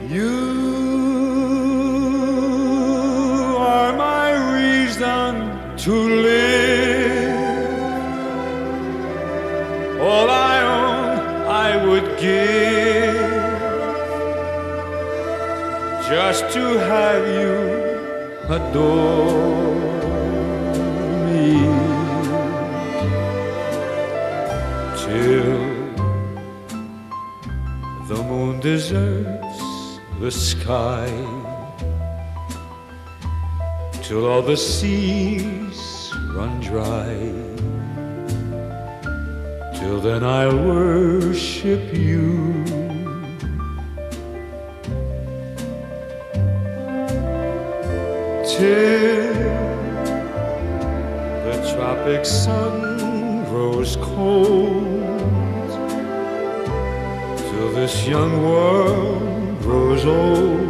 You are my reason to live. All I own I would give just to have you adore me till the moon deserts the sky, till all the seas run dry. Till then I'll worship you. Till the tropic sun grows cold, till this young world grows old,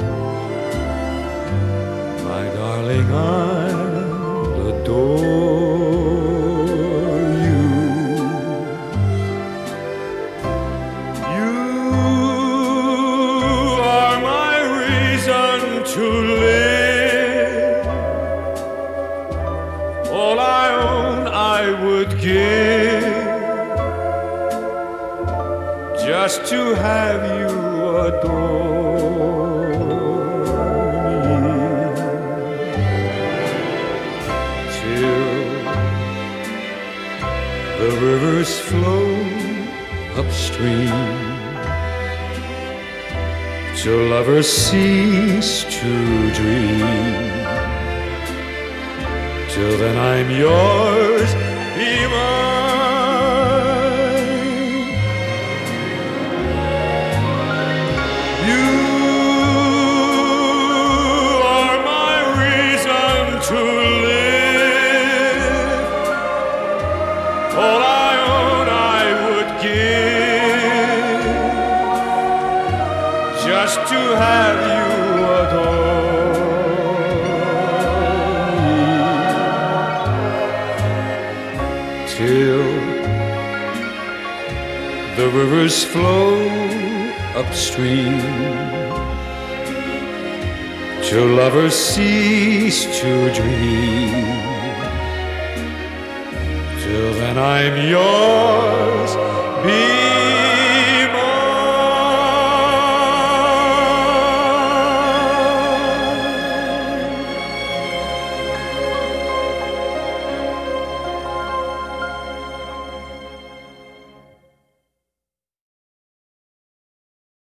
my darling, I'll adore you. You are my reason to live. All I own I would give just to have you adore me till the rivers flow upstream, till lovers cease to dream. Till then I'm yours, be mine. You are my reason to live. All I own I would give just to have you adore me till the rivers flow upstream, till lovers cease to dream. Till then I'm yours, be